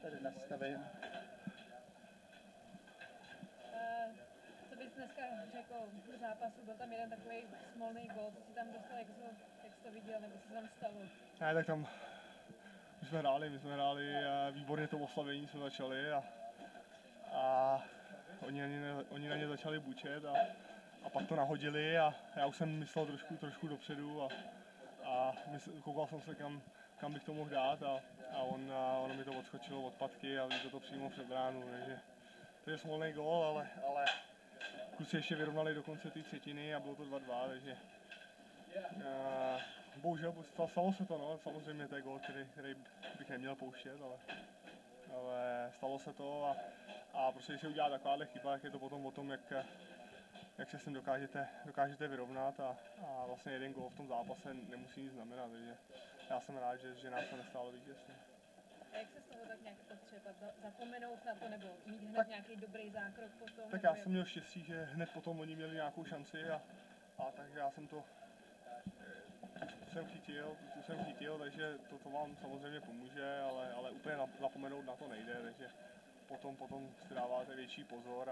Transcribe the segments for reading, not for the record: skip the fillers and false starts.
tady nastaven. Co bys dneska řekl v zápasu? Byl tam jeden takový smolný gól, co jsi tam dostal, jak jsi to viděl, nebo co tam stalo? Ne, tak tam my jsme hráli výborně to oslavení jsme začali a oni na ně začali bučet a pak to nahodili a já už jsem myslel trošku dopředu a koukal jsem se kam bych to mohl dát a ono mi to odskočilo od patky a vzal to přímo před bránu, takže to je smolný gól, ale kluci ještě vyrovnali do konce té třetiny a bylo to 2-2, takže bohužel stalo se to, no, samozřejmě to je gól, který bych neměl pouštět, ale stalo se to a prostě když se udělá takováhle chyba, tak je to potom o tom, jak se s tím dokážete vyrovnat a vlastně jeden gól v tom zápase nemusí nic znamenat, takže já jsem rád, že nás to nestálo vítězství. A jak se z toho tak nějak potřebat? Zapomenout na to nebo mít hned nějaký dobrý zákrok potom? Tak já jsem měl štěstí, že hned potom oni měli nějakou šanci a takže já jsem tu jsem chytil, takže to vám samozřejmě pomůže, ale úplně zapomenout na to nejde, takže potom si dáváte větší pozor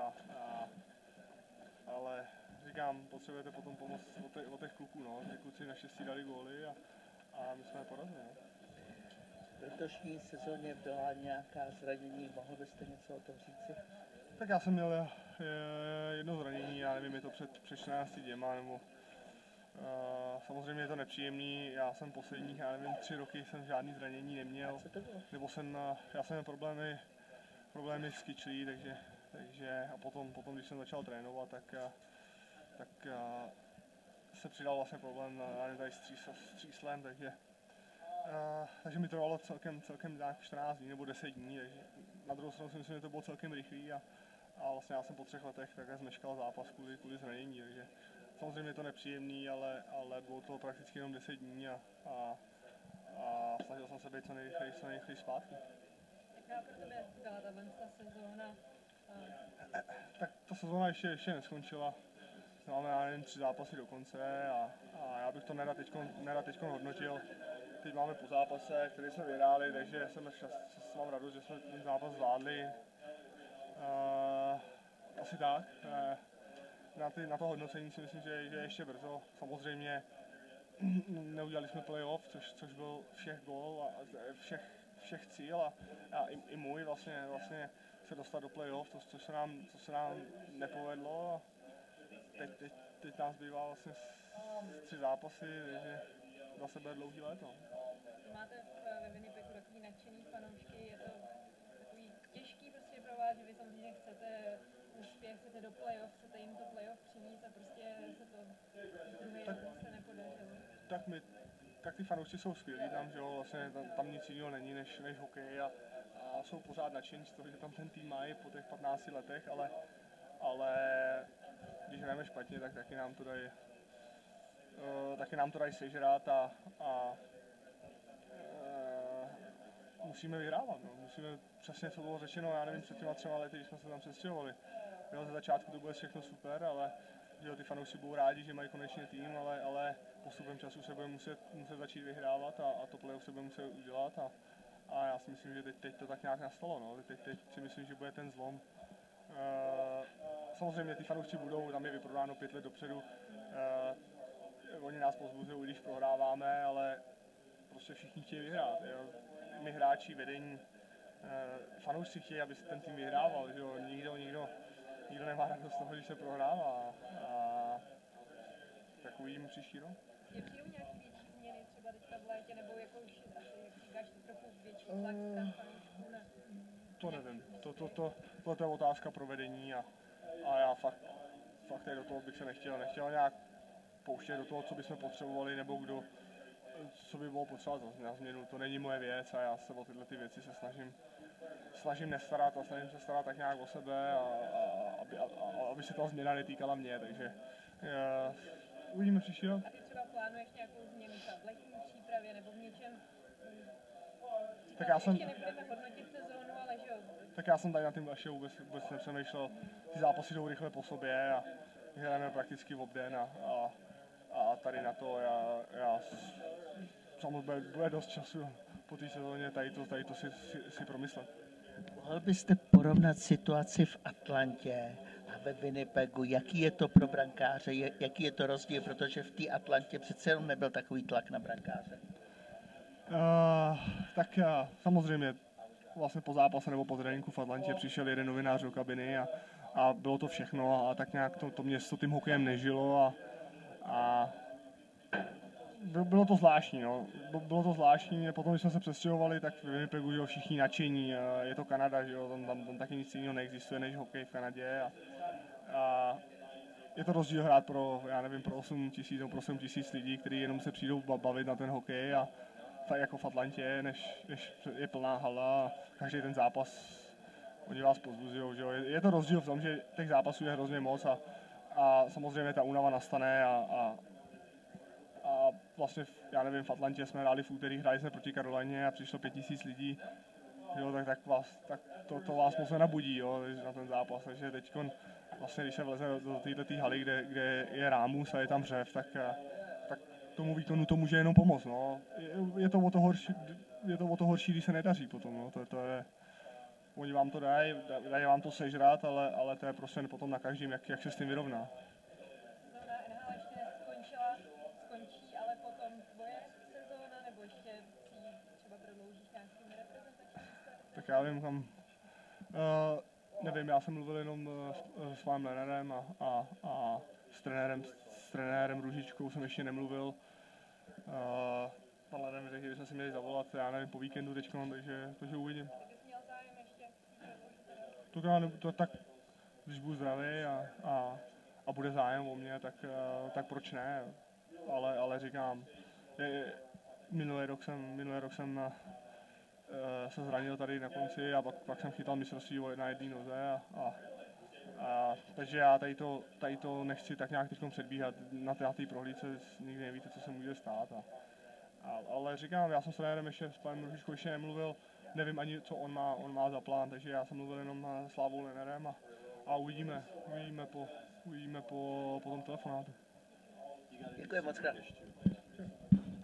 ale říkám, potřebujete potom pomoc od těch kluků, no, ty kluci naštěstí dali góly a my jsme je porazili. No. V letošní sezóně byla nějaká zranění, mohl byste něco o tom říci? Tak já jsem měl jedno zranění, já nevím, je to před 14 dněma, nebo samozřejmě je to nepříjemný, já jsem posledních, já nevím, 3 roky jsem žádný zranění neměl, nebo já jsem měl problémy s kyčlí, takže a potom, když jsem začal trénovat, tak se přidal vlastně problém tady s tříslem, takže mi to trvalo celkem 14 dní nebo 10 dní, takže na druhou stranu si myslím, že to bylo celkem rychlý a vlastně já jsem po 3 letech takhle zmeškal zápas kvůli zranění, takže samozřejmě je to nepříjemný, ale bylo to prakticky jenom 10 dní a snažil jsem se být co nejrychleji zpátky. Jaká pro tebe byla ta sezóna? Tak ta sezóna ještě neskončila. Máme, já nevím, 3 zápasy do konce a já bych to nerad teďkon hodnotil. Teď máme po zápase, který jsme vyhráli, takže mám radost, že jsme ten zápas zvládli. Asi tak. Na to hodnocení si myslím, že je ještě brzo. Samozřejmě neudělali jsme playoff, což byl všech gól a všech cíl a i můj vlastně se dostat do playoff, což se nám nepovedlo. Teď nás bývá vlastně 3 zápasy, takže zase bude dlouhý léto. Máte ve Winnipedu takový nadšený fanoušky, je to takový těžký prostě pro vás, že vy samozřejmě chcete úspěch, chcete do playoff, chcete jim to playoff přinést a prostě se to druhý rok se nepodařilo. Tak ty fanoušci jsou skvělí tam, že jo, vlastně tam nic jiného není než hokej a jsou pořád nadšení z toho, že tam ten tým mají po těch 15 letech, ale když hrajeme špatně, tak taky nám to dají sežrat a musíme vyhrávat. No. Musíme přesně, co bylo řečeno, já nevím, před těma 3 lety, když jsme se tam přestěhovali. Ze začátku to bude všechno super, ale že ty fanoušci budou rádi, že mají konečně tým, ale postupem času se bude muset začít vyhrávat a to playoff se bude muset udělat a já si myslím, že teď to tak nějak nastalo. No. Teď si myslím, že bude ten zlom. Samozřejmě ty fanoušci budou, tam je vyprodáno 5 let dopředu. Oni nás pozbuzují, když prohráváme, ale prostě všichni chtějí vyhrát. Jo. My hráči, vedení, fanoušci chtějí, aby se ten tým vyhrával. Že jo. Nikdo nemá radost z toho, když se prohrává. Tak uvidíme příští rok. Je přijdou nějaký větší změny třeba teďka v létě, nebo jako už asi, jak říkáš, trochu větší tlak stran fanoušků na... To nevím. To je otázka provedení a já fakt do toho bych se nechtěl nějak pouštět do toho, co bychom potřebovali, nebo co by bylo potřeba na změnu. To není moje věc a já se o tyhle ty věci se snažím nestarat a snažím se starat tak nějak o sebe aby se ta změna netýkala mě, takže uvidíme příští rok. A ty třeba plánuješ nějakou změnu v letní přípravě nebo v něčem? Tak já jsem... Ještě nebudeme hodnotit sezónu, ale že jo? Tak já jsem tady na tím ještě vůbec nepřemýšlel. Ty zápasy jdou rychle po sobě a hrajeme prakticky v obden a tady na to já samozřejmě bude dost času po té sezóně tady to si promyslet. Mohl byste porovnat situaci v Atlantě a ve Winnipegu? Jaký je to pro brankáře? Jaký je to rozdíl? Protože v té Atlantě přece jenom nebyl takový tlak na brankáře. Tak samozřejmě vlastně po zápase nebo po tréninku v Atlantě přišel jeden novinář do kabiny a bylo to všechno a tak nějak to město tím hokejem nežilo a bylo to zvláštní, no. Bylo to zvláštní, potom, když jsme se přestěhovali, tak v Winnipegu, že jo, všichni nadšení, je to Kanada, že jo, tam taky nic jiného neexistuje než hokej v Kanadě a je to rozdíl hrát pro, já nevím, pro 8 000 nebo pro 7 000 lidí, kteří jenom se přijdou bavit na ten hokej a tak jako v Atlantě, než je plná hala a každý ten zápas oni vás pozbuzují, že jo. Je to rozdíl v tom, že těch zápasů je hrozně moc a samozřejmě ta únava nastane a vlastně, já nevím, v Atlantě jsme hráli v úterý, hráli jsme proti Karolině a přišlo 5 000 lidí, jo, tak to vás moc nenabudí, jo, na ten zápas, takže teď vlastně, když se vleze do této haly, kde je rámus a je tam řev, tak tomu výkonu to může jenom pomoct, no. Je to o to horší, když se nedaří potom, no, to je, oni vám to dají vám to sežrat, ale to je prostě potom na každém, jak se s tím vyrovná. NHL ještě neskončila, skončí, ale potom tvoje sezóna, nebo ještě třeba prodloužíš nějakými reprezentačními? Tak já vím kam, nevím, já jsem mluvil jenom s panem Lenarem a s trenérem Růžičkou jsem ještě nemluvil. Pan Lenar mi řekl, že bychom si měli zavolat, já nevím, po víkendu teďko, takže uvidím. Kdybys měl zájem ještě Tak když budu zdravý a bude zájem o mě, tak proč ne, ale říkám, minulý rok jsem se zranil tady na konci a pak jsem chytal mistrovství na jedné noze takže já tady to nechci tak nějak teď předbíhat, na té prohlídce nikdy nevíte, co se může stát. Ale říkám, já jsem s trenérem ještě s panem Růžičkou ještě nemluvil, nevím ani, co on má za plán, takže já jsem mluvil jenom s Slávou Lenarem a uvidíme po tom telefonátu. Děkuji moc krát.